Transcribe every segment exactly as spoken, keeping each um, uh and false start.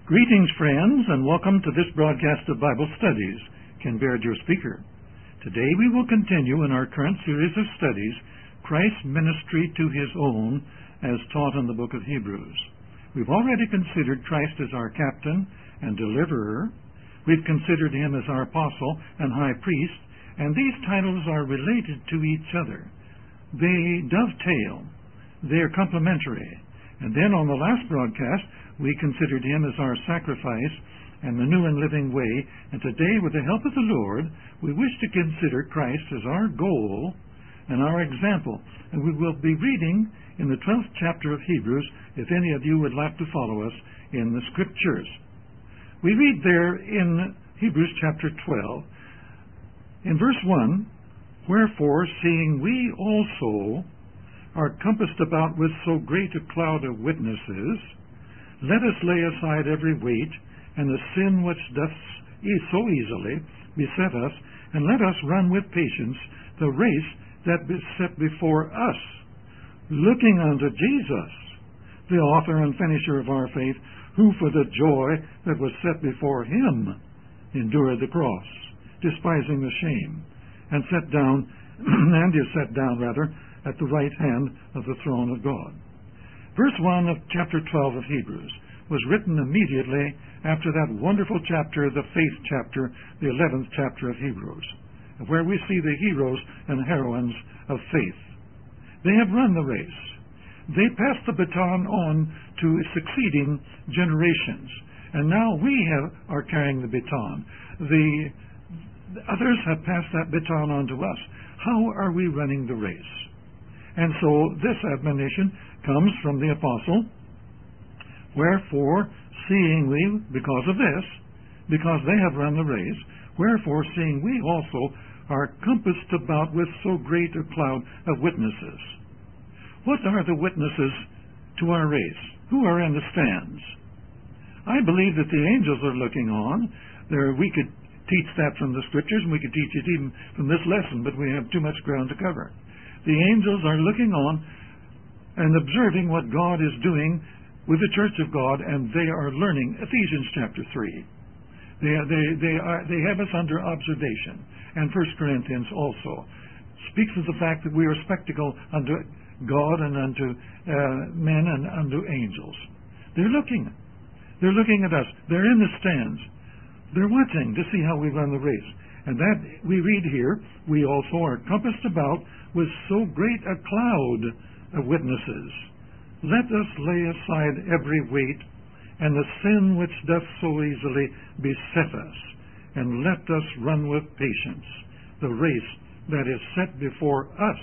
Greetings, friends, and welcome to this broadcast of Bible Studies. Ken Baird, your speaker. Today we will continue in our current series of studies, Christ's ministry to his own, as taught in the book of Hebrews. We've already considered Christ as our captain and deliverer. We've considered him as our apostle and high priest, and these titles are related to each other. They dovetail. They're complementary. And then on the last broadcast, we considered him as our sacrifice and the new and living way. And today, with the help of the Lord, we wish to consider Christ as our goal and our example. And we will be reading in the twelfth chapter of Hebrews, if any of you would like to follow us in the Scriptures. We read there in Hebrews chapter twelve, in verse one, "Wherefore, seeing we also are compassed about with so great a cloud of witnesses, let us lay aside every weight and the sin which doth so easily beset us, and let us run with patience the race that is set before us, looking unto Jesus, the author and finisher of our faith, who for the joy that was set before him endured the cross, despising the shame, and sat down, and is set down rather, at the right hand of the throne of God." Verse one of chapter twelve of Hebrews was written immediately after that wonderful chapter, the faith chapter, the eleventh chapter of Hebrews, where we see the heroes and heroines of faith. They have run the race. They passed the baton on to succeeding generations, and now we have, are carrying the baton. The, the others have passed that baton on to us. How are we running the race? And so this admonition comes from the apostle. "Wherefore, seeing we," because of this, because they have run the race, "wherefore, seeing we also are compassed about with so great a cloud of witnesses." What are the witnesses to our race? Who are in the stands? I believe that the angels are looking on. There, we could teach that from the Scriptures, and we could teach it even from this lesson, but we have too much ground to cover. The angels are looking on and observing what God is doing with the church of God, and they are learning. Ephesians chapter three. They, they, they, are, they have us under observation. And First Corinthians also speaks of the fact that we are a spectacle unto God and unto uh, men and unto angels. They're looking. They're looking at us. They're in the stands. They're watching to see how we run the race. And that we read here, "We also are compassed about with so great a cloud of witnesses. Let us lay aside every weight and the sin which doth so easily beset us, and let us run with patience the race that is set before us."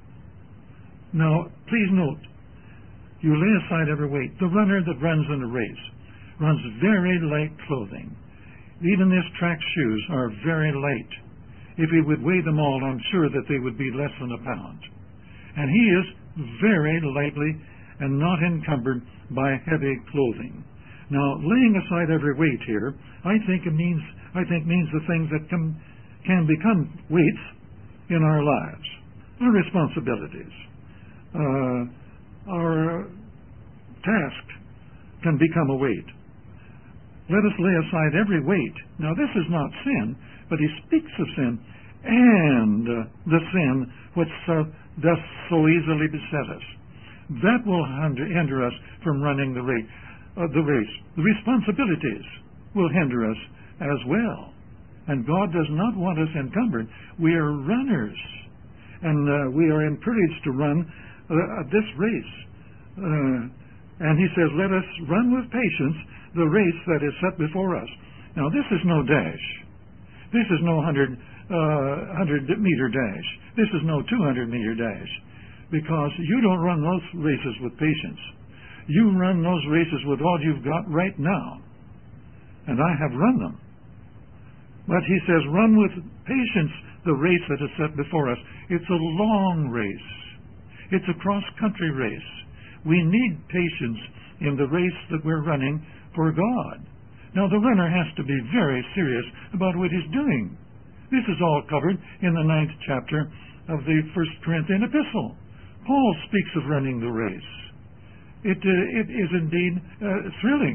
Now, please note, you lay aside every weight. The runner that runs in a race runs very light clothing. Even his track shoes are very light. If he would weigh them all, I'm sure that they would be less than a pound. And he is very lightly and not encumbered by heavy clothing. Now, laying aside every weight here, I think it means I think means the things that can, can become weights in our lives, our responsibilities, uh, our task can become a weight. Let us lay aside every weight. Now, this is not sin, but he speaks of sin, and uh, the sin which uh, doth so easily beset us. That will hinder, hinder us from running the race. Uh, the race. The responsibilities will hinder us as well. And God does not want us encumbered. We are runners, and uh, we are encouraged to run uh, this race. Uh, and he says, "Let us run with patience the race that is set before us." Now, this is no dash. This is no one hundred, uh, one hundred meter dash. This is no two hundred meter dash. Because you don't run those races with patience. You run those races with all you've got right now. And I have run them. But he says, run with patience the race that is set before us. It's a long race. It's a cross-country race. We need patience in the race that we're running for God. Now, the runner has to be very serious about what he's doing. This is all covered in the ninth chapter of the First Corinthian epistle. Paul speaks of running the race. It, uh, it is indeed uh, thrilling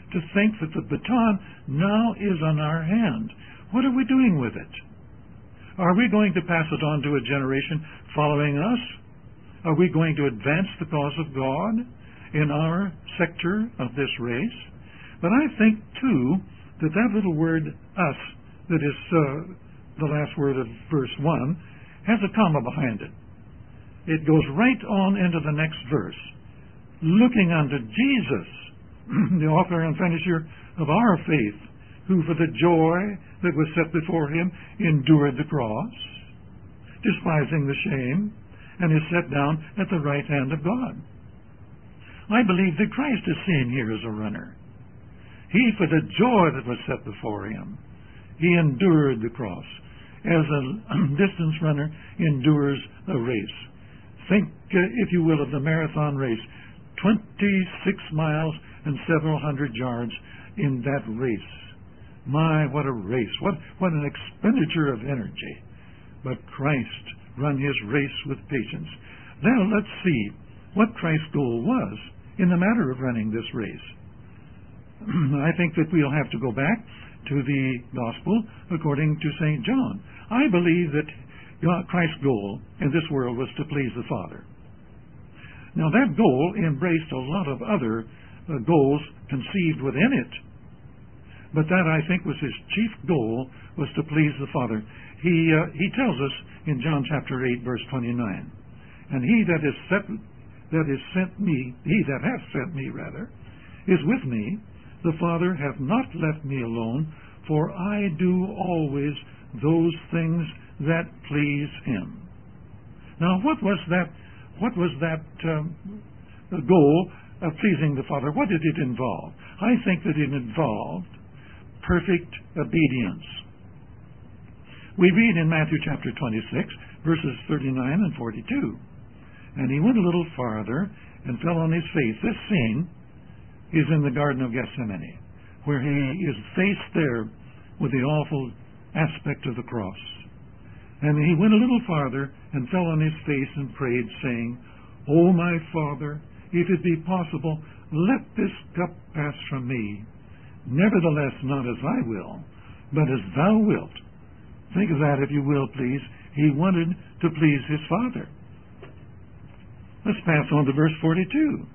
to think that the baton now is on our hand. What are we doing with it? Are we going to pass it on to a generation following us? Are we going to advance the cause of God in our sector of this race? But I think, too, that that little word, us, that is uh, the last word of verse one, has a comma behind it. It goes right on into the next verse. Looking unto Jesus, the author and finisher of our faith, who for the joy that was set before him endured the cross, despising the shame, and is set down at the right hand of God. I believe that Christ is seen here as a runner. He, for the joy that was set before him, he endured the cross, as a distance runner endures a race. Think, uh, if you will, of the marathon race. twenty-six miles and several hundred yards in that race. My, what a race. What, what an expenditure of energy. But Christ run his race with patience. Now let's see what Christ's goal was in the matter of running this race. I think that we'll have to go back to the Gospel according to Saint John. I believe that Christ's goal in this world was to please the Father. Now that goal embraced a lot of other uh, goals conceived within it. But that, I think, was his chief goal, was to please the Father. He uh, he tells us in John chapter eight, verse twenty-nine, and he that is set, that is sent me, he that hath sent me, rather, is with me. The Father hath not left me alone, for I do always those things that please him. Now, what was that? What was that um, goal of pleasing the Father? What did it involve? I think that it involved perfect obedience. We read in Matthew chapter twenty-six, verses thirty-nine and forty-two. And he went a little farther and fell on his face. This scene is in the Garden of Gethsemane, where he is faced there with the awful aspect of the cross. And he went a little farther and fell on his face and prayed, saying, O my Father, if it be possible, let this cup pass from me. Nevertheless, not as I will, but as thou wilt. Think of that, if you will, please. He wanted to please his Father. Let's pass on to verse forty-two.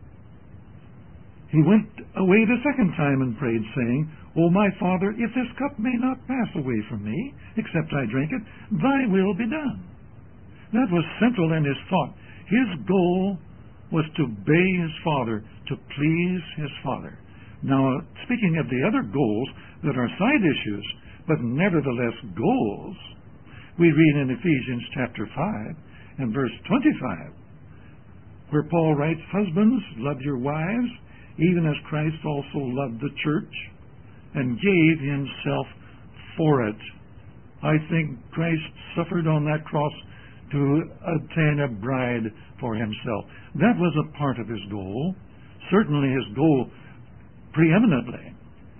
He went away the second time and prayed, saying, O my Father, if this cup may not pass away from me, except I drink it, thy will be done. That was central in his thought. His goal was to obey his Father, to please his Father. Now, speaking of the other goals that are side issues, but nevertheless goals, we read in Ephesians chapter five and verse twenty-five, where Paul writes, Husbands, love your wives, even as Christ also loved the church and gave himself for it. I think Christ suffered on that cross to obtain a bride for himself. That was a part of his goal. Certainly his goal preeminently,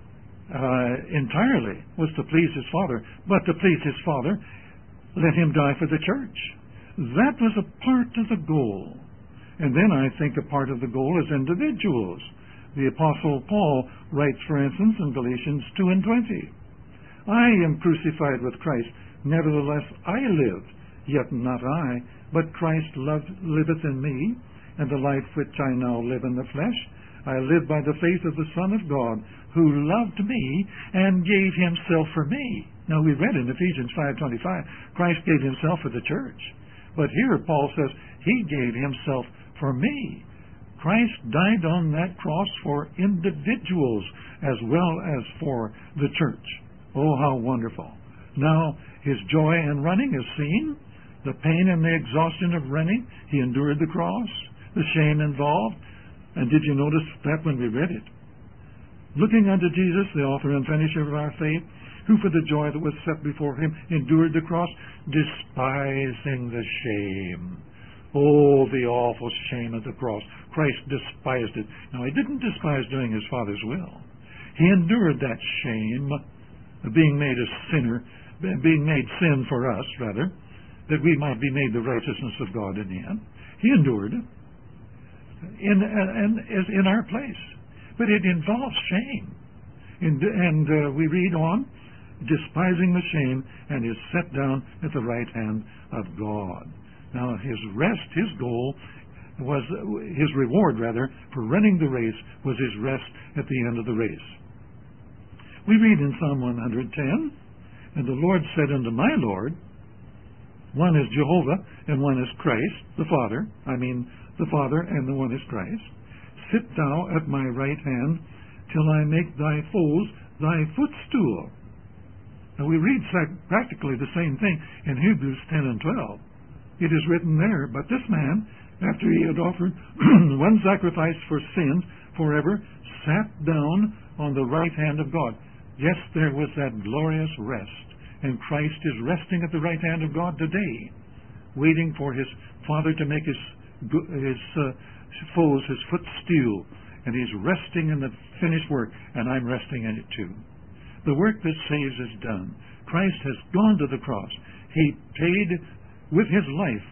uh, entirely, was to please his Father. But to please his Father, let him die for the church. That was a part of the goal. And then I think a part of the goal is individuals. The Apostle Paul writes, for instance, in Galatians two and twenty, I am crucified with Christ, nevertheless I live, yet not I, but Christ loved, liveth in me, and the life which I now live in the flesh, I live by the faith of the Son of God, who loved me and gave himself for me. Now we read in Ephesians five twenty-five, Christ gave himself for the church. But here Paul says, he gave himself for me. Christ died on that cross for individuals as well as for the church. Oh, how wonderful. Now, his joy in running is seen. The pain and the exhaustion of running, he endured the cross, the shame involved. And did you notice that when we read it? Looking unto Jesus, the author and finisher of our faith, who for the joy that was set before him endured the cross, despising the shame. Oh, the awful shame of the cross. Christ despised it. Now, he didn't despise doing his Father's will. He endured that shame of being made a sinner, being made sin for us, rather, that we might be made the righteousness of God in the end. He endured it in, in, in our place. But it involves shame. And, and uh, we read on, despising the shame, and is set down at the right hand of God. Now, his rest, his goal, was his reward, rather, for running the race was his rest at the end of the race. We read in Psalm one hundred ten, and the Lord said unto my Lord, one is Jehovah, and one is Christ, the Father, I mean the Father, and the one is Christ, sit thou at my right hand, till I make thy foes thy footstool. Now we read practically the same thing in Hebrews ten and twelve. It is written there, but this man, after he had offered one sacrifice for sins forever, sat down on the right hand of God. Yes, there was that glorious rest, and Christ is resting at the right hand of God today, waiting for his Father to make his, his uh, foes his footstool, and he's resting in the finished work, and I'm resting in it too. The work that saves is done. Christ has gone to the cross. He paid with his life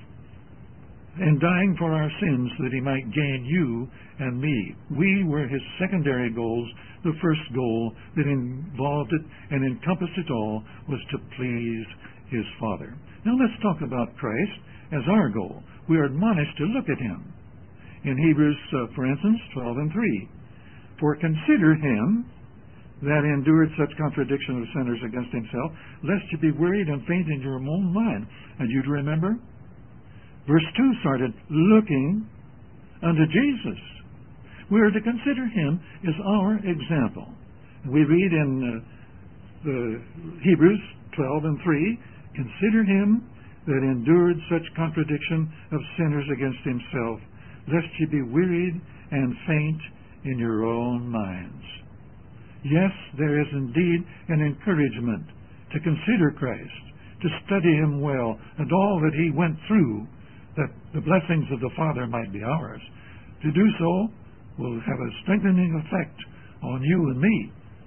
and dying for our sins that he might gain you and me. We were his secondary goals. The first goal that involved it and encompassed it all was to please his Father. Now let's talk about Christ as our goal. We are admonished to look at him. In Hebrews, uh, for instance, twelve and three, for consider him that endured such contradiction of sinners against himself, lest you be wearied and faint in your own mind. And you'd remember, verse two started, looking unto Jesus. We are to consider him as our example. We read in uh, the Hebrews twelve and three, consider him that endured such contradiction of sinners against himself, lest ye be wearied and faint in your own minds. Yes, there is indeed an encouragement to consider Christ, to study him well, and all that he went through, that the blessings of the Father might be ours. To do so will have a strengthening effect on you and me.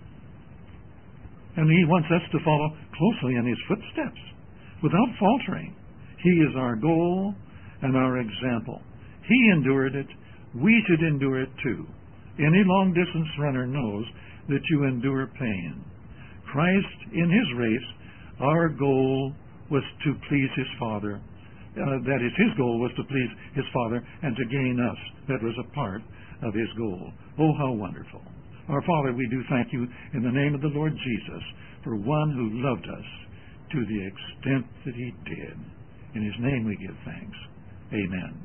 And he wants us to follow closely in his footsteps, without faltering. He is our goal and our example. He endured it. We should endure it too. Any long-distance runner knows that you endure pain. Christ, in his race, our goal was to please his Father. Uh, that is, his goal was to please his Father and to gain us. That was a part of his goal. Oh, how wonderful. Our Father, we do thank you in the name of the Lord Jesus for one who loved us to the extent that he did. In his name we give thanks. Amen.